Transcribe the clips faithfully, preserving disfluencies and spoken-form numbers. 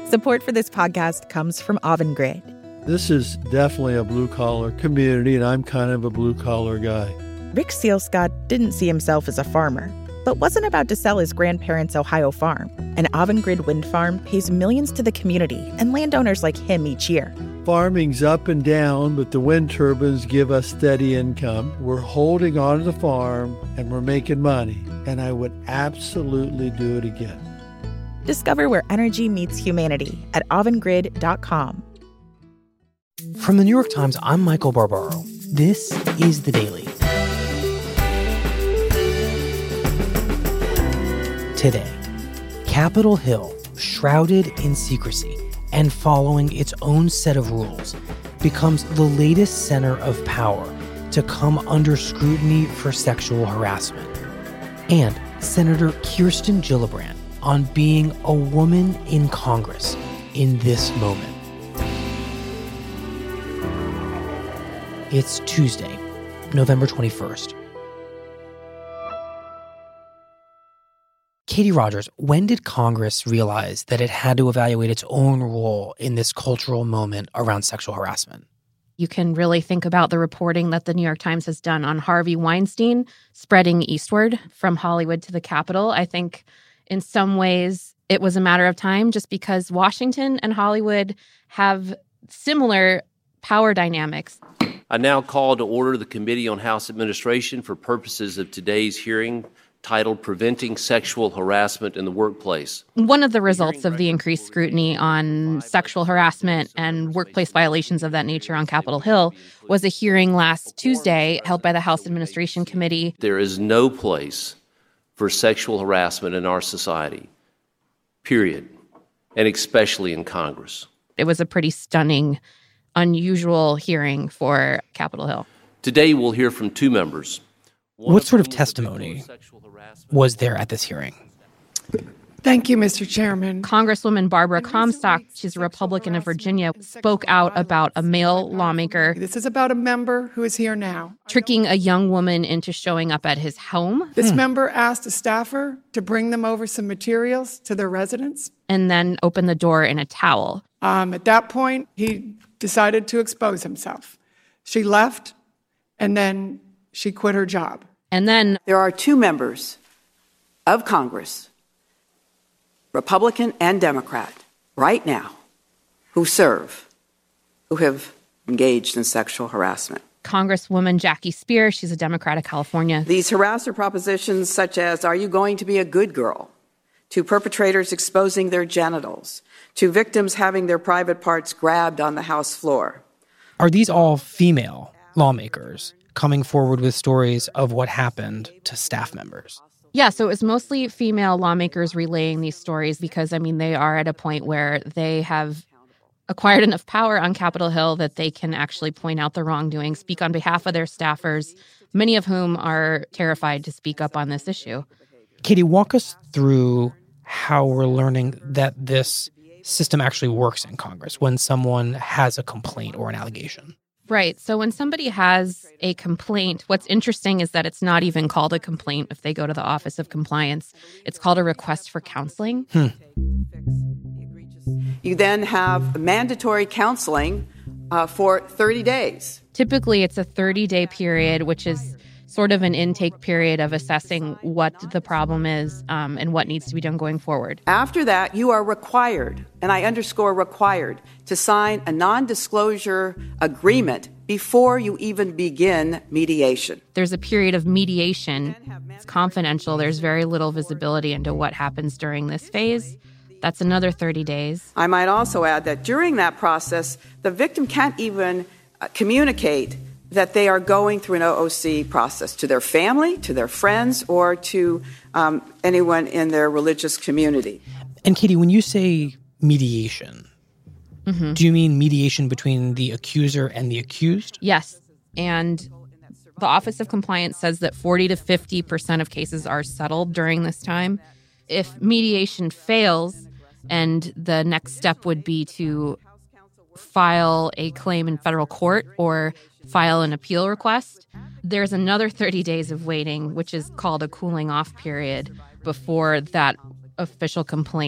Support for this podcast comes from Avangrid. This is definitely a blue-collar community, and I'm kind of a blue-collar guy. Rick Sealscott didn't see himself as a farmer, but wasn't about to sell his grandparents' Ohio farm. An Avangrid wind farm pays millions to the community and landowners like him each year. Farming's up and down, but the wind turbines give us steady income. We're holding on to the farm, and we're making money, and I would absolutely do it again. Discover where energy meets humanity at avangrid dot com. From the New York Times, I'm Michael Barbaro. This is The Daily. Today, Capitol Hill, shrouded in secrecy and following its own set of rules, becomes the latest center of power to come under scrutiny for sexual harassment. And Senator Kirsten Gillibrand on being a woman in Congress in this moment. It's Tuesday, November twenty-first. Katie Rogers, when did Congress realize that it had to evaluate its own role in this cultural moment around sexual harassment? You can really think about the reporting that the New York Times has done on Harvey Weinstein spreading eastward from Hollywood to the Capitol. I think in some ways it was a matter of time just because Washington and Hollywood have similar power dynamics. I now call to order the Committee on House Administration for purposes of today's hearing titled Preventing Sexual Harassment in the Workplace. One of the results of the increased scrutiny on sexual harassment and workplace violations of that nature on Capitol Hill was a hearing last Tuesday held by the House Administration Committee. There is no place for sexual harassment in our society, period, and especially in Congress. It was a pretty stunning, unusual hearing for Capitol Hill. Today we'll hear from two members. What sort of testimony was there at this hearing? Thank you, Mister Chairman. Congresswoman Barbara Comstock, she's a Republican of Virginia, spoke out about a male lawmaker. This is about a member who is here now. Tricking a young woman into showing up at his home. This hmm. member asked a staffer to bring them over some materials to their residence. And then open the door in a towel. Um, at that point, he decided to expose himself. She left, and then she quit her job. And then there are two members of Congress, Republican and Democrat, right now, who serve, who have engaged in sexual harassment. Congresswoman Jackie Speer, she's a Democrat of California. These harasser propositions such as, are you going to be a good girl? To perpetrators exposing their genitals, to victims having their private parts grabbed on the House floor. Are these all female lawmakers coming forward with stories of what happened to staff members? Yeah, so it was mostly female lawmakers relaying these stories because, I mean, they are at a point where they have acquired enough power on Capitol Hill that they can actually point out the wrongdoing, speak on behalf of their staffers, many of whom are terrified to speak up on this issue. Katie, walk us through how we're learning that this system actually works in Congress when someone has a complaint or an allegation. Right. So when somebody has a complaint, what's interesting is that it's not even called a complaint if they go to the Office of Compliance. It's called a request for counseling. Hmm. You then have mandatory counseling uh, for thirty days. Typically, it's a thirty-day period, which is sort of an intake period of assessing what the problem is um, and what needs to be done going forward. After that, you are required, and I underscore required, to sign a non-disclosure agreement before you even begin mediation. There's a period of mediation. It's confidential. There's very little visibility into what happens during this phase. That's another thirty days. I might also add that during that process, the victim can't even uh, communicate that they are going through an O O C process to their family, to their friends, or to um, anyone in their religious community. And Katie, when you say mediation, mm-hmm. do you mean mediation between the accuser and the accused? Yes. And the Office of Compliance says that forty to fifty percent of cases are settled during this time. If mediation fails, and the next step would be to file a claim in federal court or file an appeal request, there's another thirty days of waiting, which is called a cooling off period before that official complaint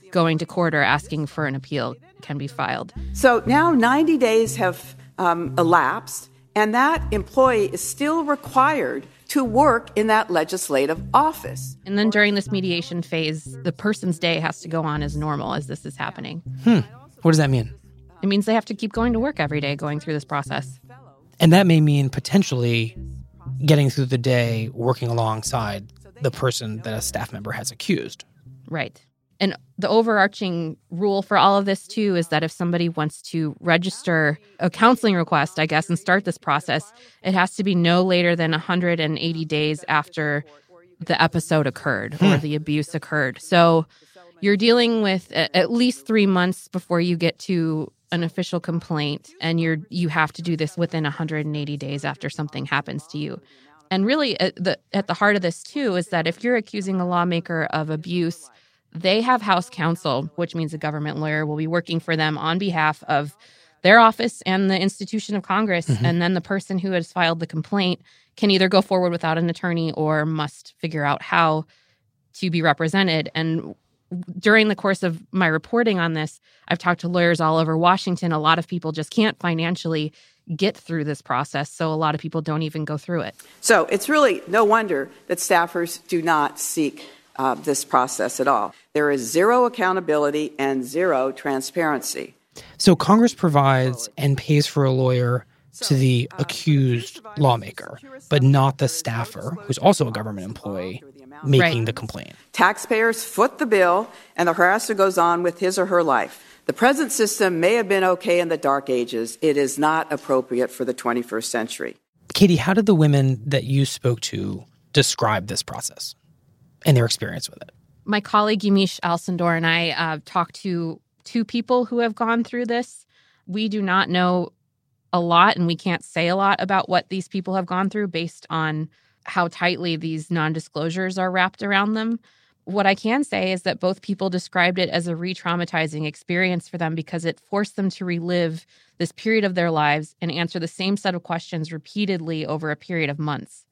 going to court or asking for an appeal can be filed. So now ninety days have um, elapsed, and that employee is still required to work in that legislative office. And then during this mediation phase, the person's day has to go on as normal as this is happening. Hmm. What does that mean? It means they have to keep going to work every day going through this process. And that may mean potentially getting through the day working alongside the person that a staff member has accused. Right. And the overarching rule for all of this, too, is that if somebody wants to register a counseling request, I guess, and start this process, it has to be no later than one hundred eighty days after the episode occurred or the abuse occurred. So you're dealing with at least three months before you get to an official complaint, and you're you have to do this within one hundred eighty days after something happens to you. And really, at the, at the heart of this, too, is that if you're accusing a lawmaker of abuse, they have House counsel, which means a government lawyer will be working for them on behalf of their office and the institution of Congress. Mm-hmm. And then the person who has filed the complaint can either go forward without an attorney or must figure out how to be represented. And during the course of my reporting on this, I've talked to lawyers all over Washington. A lot of people just can't financially get through this process, so a lot of people don't even go through it. So it's really no wonder that staffers do not seek uh, this process at all. There is zero accountability and zero transparency. So Congress provides and pays for a lawyer to the accused lawmaker, but not the staffer, who's also a government employee, making Right. the complaint. Taxpayers foot the bill, and the harasser goes on with his or her life. The present system may have been okay in the dark ages. It is not appropriate for the twenty-first century. Katie, how did the women that you spoke to describe this process and their experience with it? My colleague Yamiche Alcindor and I uh, talked to two people who have gone through this. We do not know a lot, and we can't say a lot about what these people have gone through based on how tightly these non-disclosures are wrapped around them. What I can say is that both people described it as a re-traumatizing experience for them because it forced them to relive this period of their lives and answer the same set of questions repeatedly over a period of months.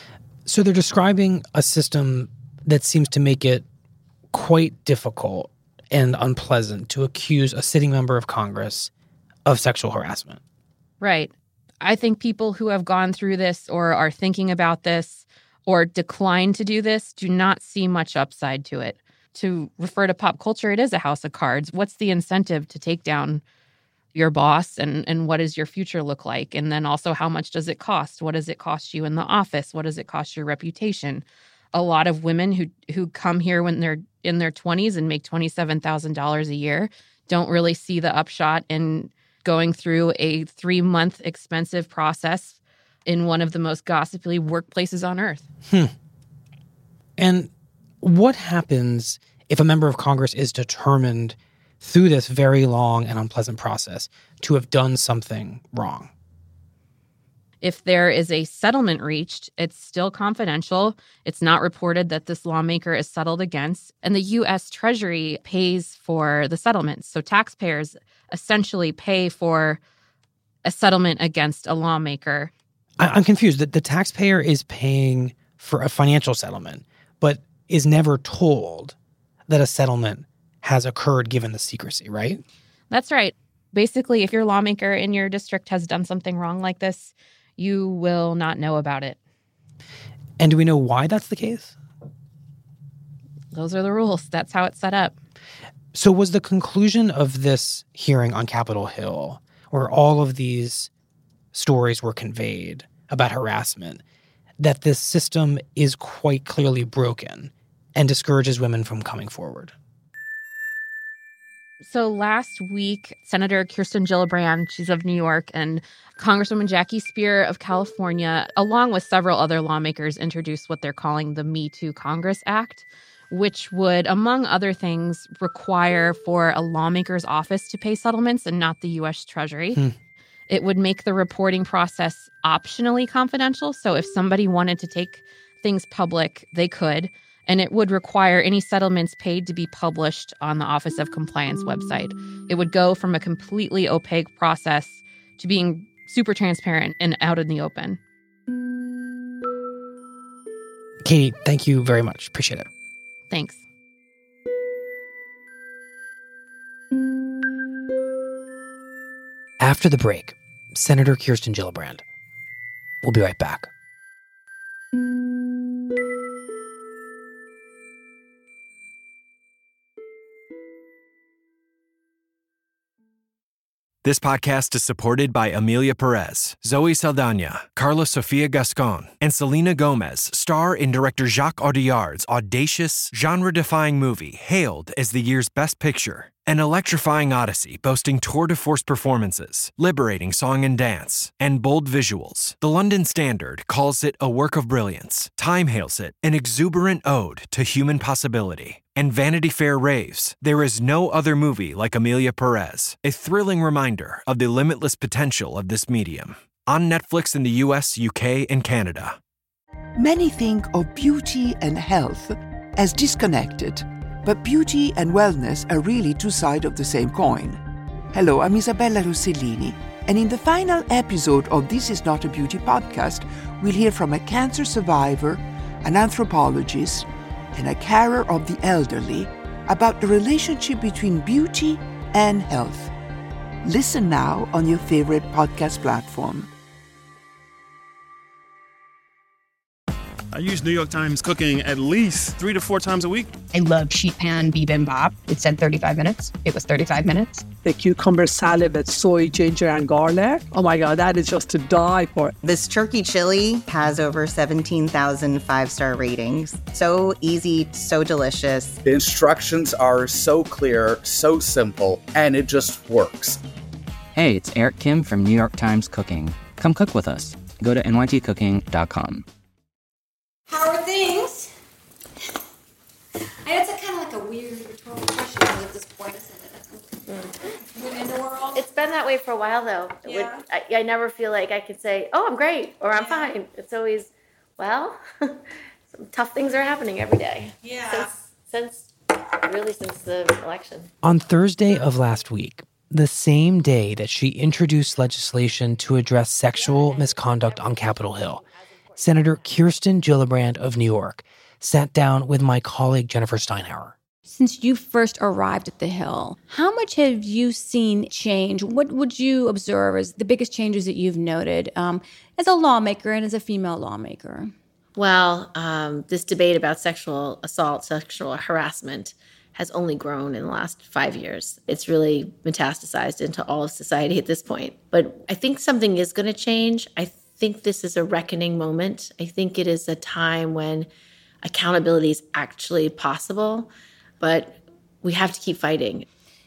So they're describing a system that seems to make it quite difficult and unpleasant to accuse a sitting member of Congress of sexual harassment. Right. I think people who have gone through this or are thinking about this or decline to do this do not see much upside to it. To refer to pop culture, it is a house of cards. What's the incentive to take down your boss, and, and what does your future look like? And then also, how much does it cost? What does it cost you in the office? What does it cost your reputation? A lot of women who who come here when they're in their twenties and make twenty-seven thousand dollars a year don't really see the upshot in going through a three-month expensive process in one of the most gossipy workplaces on earth. Hmm. And what happens if a member of Congress is determined through this very long and unpleasant process to have done something wrong? If there is a settlement reached, it's still confidential. It's not reported that this lawmaker is settled against. And the U S Treasury pays for the settlements. So taxpayers essentially pay for a settlement against a lawmaker. I'm confused. The, the taxpayer is paying for a financial settlement, but is never told that a settlement has occurred given the secrecy, right? That's right. Basically, if your lawmaker in your district has done something wrong like this, you will not know about it. And do we know why that's the case? Those are the rules. That's how it's set up. So was the conclusion of this hearing on Capitol Hill, where all of these stories were conveyed about harassment, that this system is quite clearly broken and discourages women from coming forward? So last week, Senator Kirsten Gillibrand, she's of New York, and Congresswoman Jackie Speier of California, along with several other lawmakers, introduced what they're calling the Me Too Congress Act, which would, among other things, require for a lawmaker's office to pay settlements and not the U S Treasury. Hmm. It would make the reporting process optionally confidential. So if somebody wanted to take things public, they could. And it would require any settlements paid to be published on the Office of Compliance website. It would go from a completely opaque process to being super transparent and out in the open. Katie, thank you very much. Appreciate it. Thanks. After the break, Senator Kirsten Gillibrand. We'll be right back. This podcast is supported by Amelia Perez, Zoe Saldana, Carla Sofia Gascon, and Selena Gomez star in director Jacques Audiard's audacious, genre-defying movie hailed as the year's best picture. An electrifying odyssey boasting tour de force performances, liberating song and dance, and bold visuals. The London Standard calls it a work of brilliance. Time hails it an exuberant ode to human possibility. And Vanity Fair raves, there is no other movie like Amelia Perez, a thrilling reminder of the limitless potential of this medium. On Netflix in the U S, U K, and Canada. Many think of beauty and health as disconnected, but beauty and wellness are really two sides of the same coin. Hello, I'm Isabella Rossellini, and in the final episode of This Is Not a Beauty podcast, we'll hear from a cancer survivor, an anthropologist, and a carer of the elderly about the relationship between beauty and health. Listen now on your favorite podcast platform. I use New York Times Cooking at least three to four times a week. I love sheet pan bibimbap. It said thirty-five minutes. It was thirty-five minutes. The cucumber salad with soy, ginger, and garlic. Oh my God, that is just to die for. This turkey chili has over seventeen thousand five-star ratings. So easy, so delicious. The instructions are so clear, so simple, and it just works. Hey, it's Eric Kim from New York Times Cooking. Come cook with us. Go to N Y T cooking dot com. How are things? I know it's a kind of like a weird rhetorical question at this point, isn't it? Mm. In the world? It's been that way for a while, though. Yeah. Would, I, I never feel like I could say, oh, I'm great, or I'm yeah. fine. It's always, well, some tough things are happening every day. Yeah. Since, since, really since the election. On Thursday of last week, the same day that she introduced legislation to address sexual misconduct on Capitol Hill, Senator Kirsten Gillibrand of New York sat down with my colleague Jennifer Steinhauer. Since you first arrived at the Hill, how much have you seen change? What would you observe as the biggest changes that you've noted um, as a lawmaker and as a female lawmaker? Well, um, this debate about sexual assault, sexual harassment has only grown in the last five years. It's really metastasized into all of society at this point. But I think something is going to change. I I think this is a reckoning moment. I think it is a time when accountability is actually possible, but we have to keep fighting.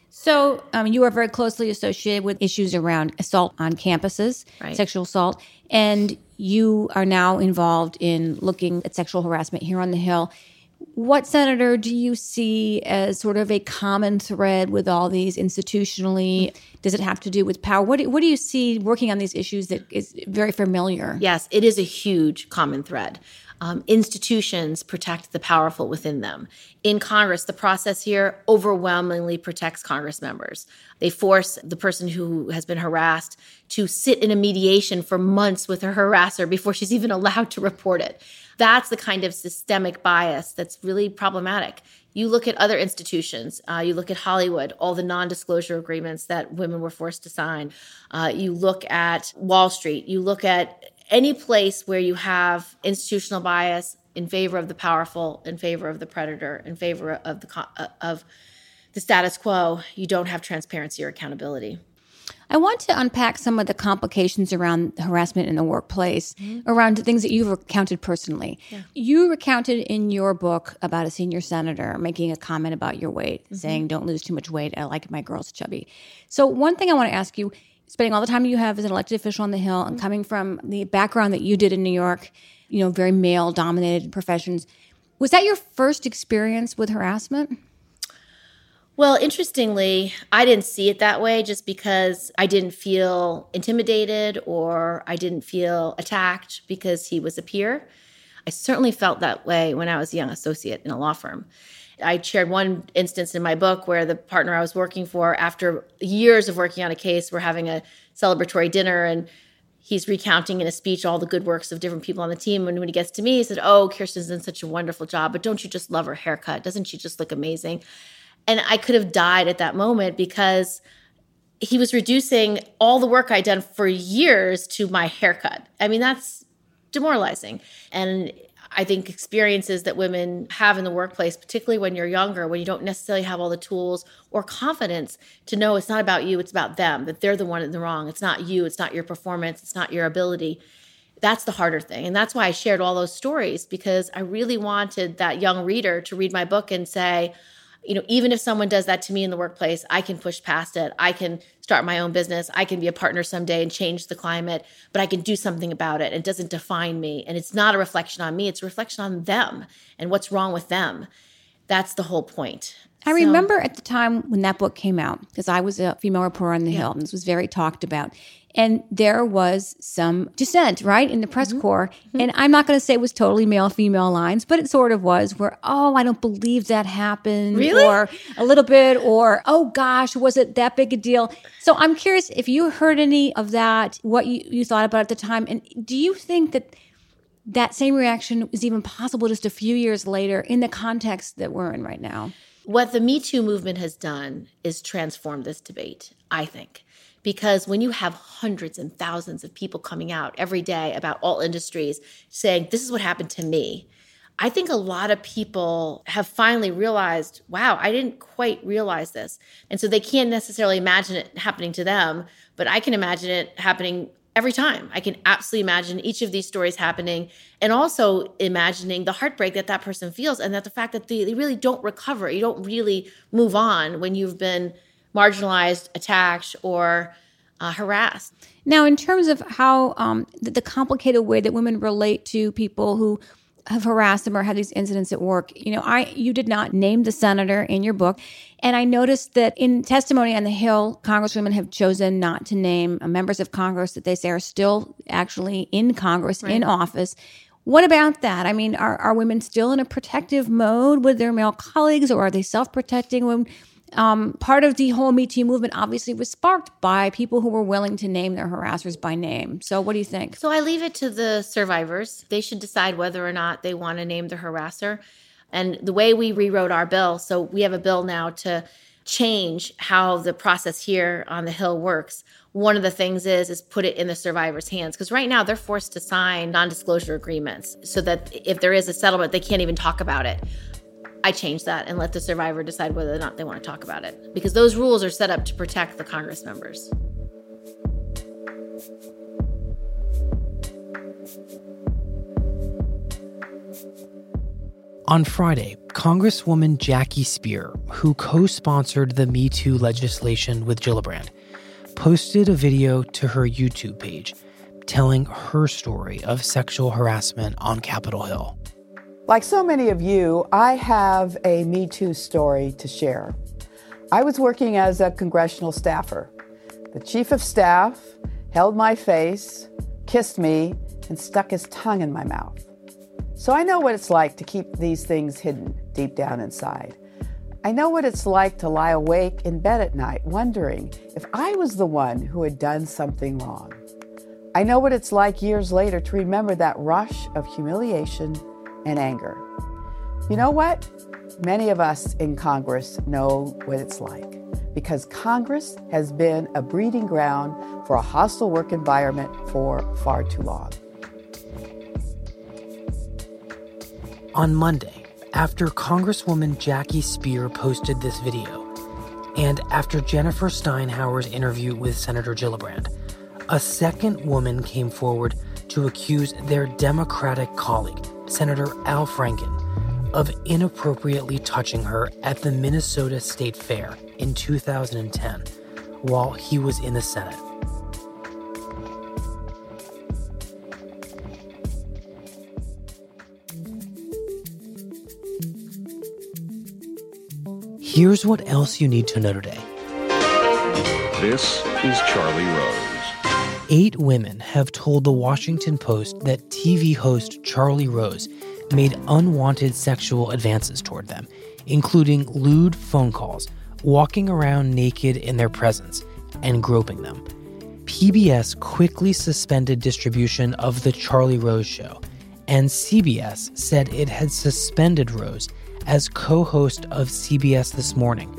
So um, you are very closely associated with issues around assault on campuses, right. sexual assault, and you are now involved in looking at sexual harassment here on the Hill. What, Senator, do you see as sort of a common thread with all these institutionally? Does it have to do with power? What do, what do you see working on these issues that is very familiar? Yes, it is a huge common thread. Um, institutions protect the powerful within them. In Congress, the process here overwhelmingly protects Congress members. They force the person who has been harassed to sit in a mediation for months with her harasser before she's even allowed to report it. That's the kind of systemic bias that's really problematic. You look at other institutions, uh, you look at Hollywood, all the non-disclosure agreements that women were forced to sign. Uh, you look at Wall Street, you look at any place where you have institutional bias in favor of the powerful, in favor of the predator, in favor of the uh, of the status quo, you don't have transparency or accountability. I want to unpack some of the complications around harassment in the workplace, mm-hmm. around things that you've recounted personally. Yeah. You recounted in your book about a senior senator making a comment about your weight, mm-hmm. saying, don't lose too much weight. I like my girls chubby. So one thing I want to ask you, spending all the time you have as an elected official on the Hill and coming from the background that you did in New York, you know, very male-dominated professions, was that your first experience with harassment? Well, interestingly, I didn't see it that way just because I didn't feel intimidated or I didn't feel attacked because he was a peer. I certainly felt that way when I was a young associate in a law firm. I shared one instance in my book where the partner I was working for, after years of working on a case, we're having a celebratory dinner and he's recounting in a speech all the good works of different people on the team. And when he gets to me, he said, oh, Kirsten's done such a wonderful job, but don't you just love her haircut? Doesn't she just look amazing? And I could have died at that moment because he was reducing all the work I'd done for years to my haircut. I mean, that's demoralizing. And I think experiences that women have in the workplace, particularly when you're younger, when you don't necessarily have all the tools or confidence to know it's not about you, it's about them, that they're the one in the wrong. It's not you, it's not your performance, it's not your ability. That's the harder thing. And that's why I shared all those stories, because I really wanted that young reader to read my book and say, you know, even if someone does that to me in the workplace, I can push past it. I can start my own business. I can be a partner someday and change the climate, but I can do something about it. It doesn't define me. And it's not a reflection on me. It's a reflection on them and what's wrong with them. That's the whole point. I So- remember at the time when that book came out, because I was a female reporter on the Yeah. Hill, and this was very talked about. And there was some dissent, right, in the press Mm-hmm. corps. And I'm not going to say it was totally male-female lines, but it sort of was, where, oh, I don't believe that happened. Really? Or a little bit, or, oh, gosh, was it that big a deal? So I'm curious if you heard any of that, what you, you thought about at the time. And do you think that that same reaction is even possible just a few years later in the context that we're in right now? What the Me Too movement has done is transform this debate, I think. Because when you have hundreds and thousands of people coming out every day about all industries saying, this is what happened to me, I think a lot of people have finally realized, wow, I didn't quite realize this. And so they can't necessarily imagine it happening to them, but I can imagine it happening every time. I can absolutely imagine each of these stories happening, and also imagining the heartbreak that that person feels, and that the fact that they, they really don't recover. You don't really move on when you've been marginalized, attacked, or uh, harassed. Now, in terms of how um, the, the complicated way that women relate to people who have harassed them or had these incidents at work, you know, I you did not name the senator in your book. And I noticed that in testimony on the Hill, congresswomen have chosen not to name members of Congress that they say are still actually in Congress, Right. in office. What about that? I mean, are, are women still in a protective mode with their male colleagues, or are they self-protecting? When um, part of the whole Me Too movement obviously was sparked by people who were willing to name their harassers by name. So what do you think? So I leave it to the survivors. They should decide whether or not they want to name the harasser. And the way we rewrote our bill, so we have a bill now to change how the process here on the Hill works. One of the things is is put it in the survivors' hands, because right now they're forced to sign non-disclosure agreements so that if there is a settlement, they can't even talk about it. I changed that and let the survivor decide whether or not they want to talk about it, because those rules are set up to protect the Congress members. On Friday, Congresswoman Jackie Speier, who co-sponsored the Me Too legislation with Gillibrand, posted a video to her YouTube page telling her story of sexual harassment on Capitol Hill. Like so many of you, I have a Me Too story to share. I was working as a congressional staffer. The chief of staff held my face, kissed me, and stuck his tongue in my mouth. So I know what it's like to keep these things hidden deep down inside. I know what it's like to lie awake in bed at night wondering if I was the one who had done something wrong. I know what it's like years later to remember that rush of humiliation and anger. You know what? Many of us in Congress know what it's like, because Congress has been a breeding ground for a hostile work environment for far too long. On Monday, after Congresswoman Jackie Speier posted this video, and after Jennifer Steinhauer's interview with Senator Gillibrand, a second woman came forward to accuse their Democratic colleague, Senator Al Franken, of inappropriately touching her at the Minnesota State Fair in two thousand ten while he was in the Senate. Here's what else you need to know today. This is Charlie Rose. Eight women have told the Washington Post that T V host Charlie Rose made unwanted sexual advances toward them, including lewd phone calls, walking around naked in their presence, and groping them. P B S quickly suspended distribution of The Charlie Rose Show, and C B S said it had suspended Rose as co-host of C B S This Morning,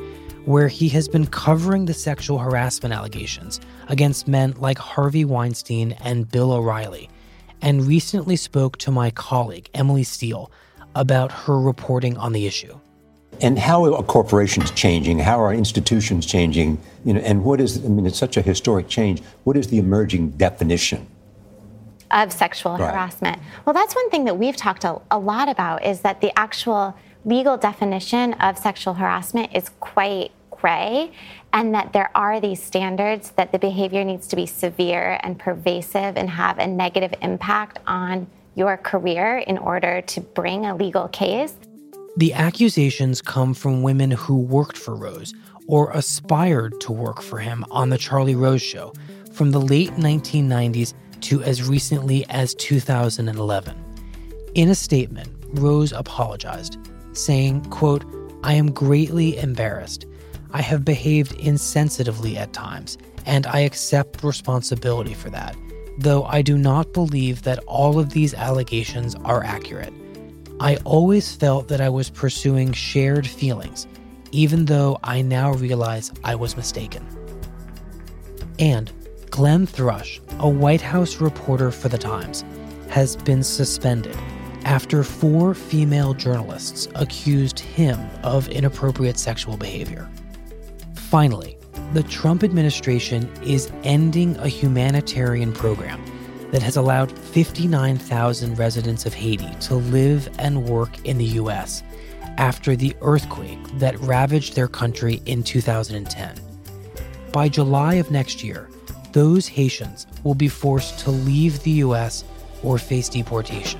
where he has been covering the sexual harassment allegations against men like Harvey Weinstein and Bill O'Reilly, and recently spoke to my colleague, Emily Steele, about her reporting on the issue. And how are corporations changing? How are institutions changing? You know, and what is, I mean, it's such a historic change. What is the emerging definition of sexual Right. harassment? Well, that's one thing that we've talked a, a lot about, is that the actual legal definition of sexual harassment is quite gray, and that there are these standards that the behavior needs to be severe and pervasive and have a negative impact on your career in order to bring a legal case. The accusations come from women who worked for Rose or aspired to work for him on The Charlie Rose Show from the late nineteen nineties to as recently as two thousand eleven. In a statement, Rose apologized, saying, quote, "I am greatly embarrassed. I have behaved insensitively at times, and I accept responsibility for that, though I do not believe that all of these allegations are accurate. I always felt that I was pursuing shared feelings, even though I now realize I was mistaken." And Glenn Thrush, a White House reporter for The Times, has been suspended after four female journalists accused him of inappropriate sexual behavior. Finally, the Trump administration is ending a humanitarian program that has allowed fifty-nine thousand residents of Haiti to live and work in the U S after the earthquake that ravaged their country in two thousand ten. By July of next year, those Haitians will be forced to leave the U S or face deportation.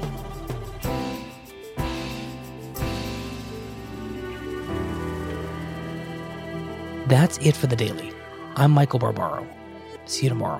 That's it for The Daily. I'm Michael Barbaro. See you tomorrow.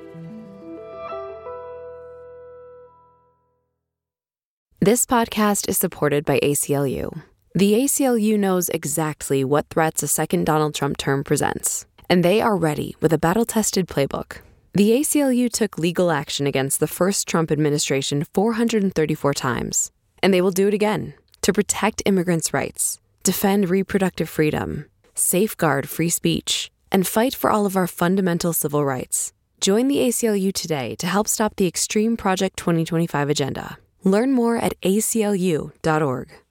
This podcast is supported by A C L U. The A C L U knows exactly what threats a second Donald Trump term presents, and they are ready with a battle-tested playbook. The A C L U took legal action against the first Trump administration four hundred thirty-four times, and they will do it again to protect immigrants' rights, defend reproductive freedom, safeguard free speech, and fight for all of our fundamental civil rights. Join the A C L U today to help stop the Extreme Project twenty twenty-five agenda. Learn more at A C L U dot org.